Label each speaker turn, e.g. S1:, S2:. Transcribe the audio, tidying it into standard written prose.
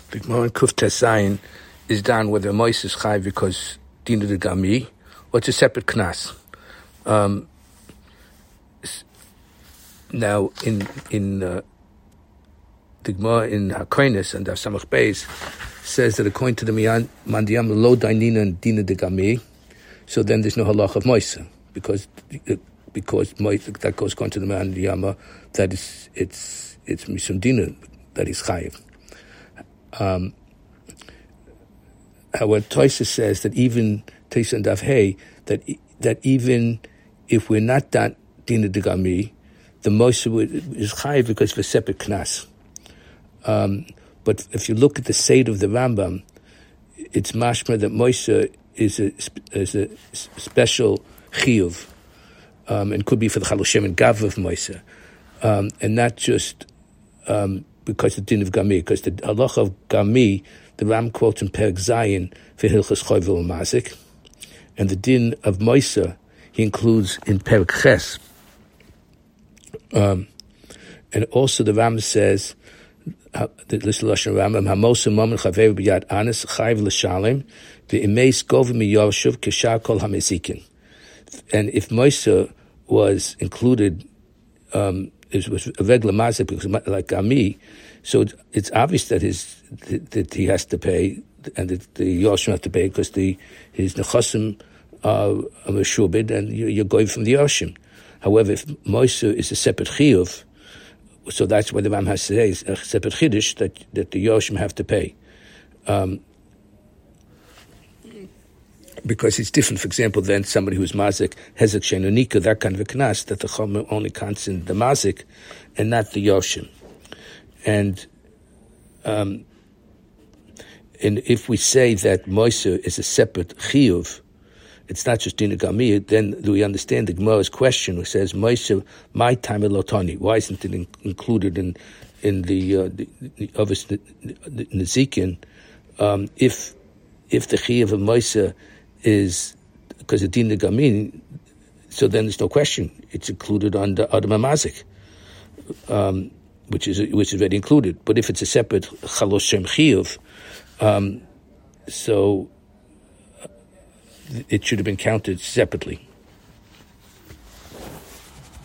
S1: The Gemara in Kuf Tesayin is down whether Mois is Chai because Dina de Gami, or it's a separate Knas. Now, in the Gemara in HaKoines and Samach Beis says that according to the Mandiyam Lo Dainina and Dina de Gami, so then there's no halach of Moisa because Moisa, that goes according to the Mandiyama that it's Mishum Dina that is Chayiv. However, Toisa says that even Toisa and Daf Hey that even if we're not that Dina de Gami, the Moisa is Chayiv because of a separate Knas. But if you look at the Seder of the Rambam, it's mashma that Moisa is a special chiyuv, and could be for the Chaloshim and Gav of Moisa, and not just because of the din of Gami, because the halacha of Gami, the Ram quotes in Perek Zayin for Hilchas Choyvel Mazik, and the din of Moisa he includes in Perek Ches, and also the Ram says. The Lashon Rambam Hamosu Momen Chavev B'Yad Anis Chayv L'Shalem VeImeis Gov MiYarshuv Keshar Kol HaMezikin. And if Moisa was included, it was a regular mazik because like Gami, so it's obvious that he has to pay and that the Yarshim have to pay because his nechasim are meshubed and you're going from the Yarshim. However, if Moisa is a separate chiyuv, so that's what the Ram has to say, is a separate chiddush that the Yoshim have to pay. Because it's different, for example, than somebody who's mazik, hezek shenunika, that kind of a knas, that the chomer only counts in the mazik and not the Yoshim. And if we say that Moisa is a separate chiyuv, it's not just Dina Gami, then do we understand the Gemara's question, which says, Moisa, my time elotani. Why isn't it included in the Nezikin? If the Chiyuv of Moisa is because of Dina Gami, so then there's no question. It's included under Adam Mazik, which is already included. But if it's a separate Chalosh Shem Chiyuv, so it should have been counted separately.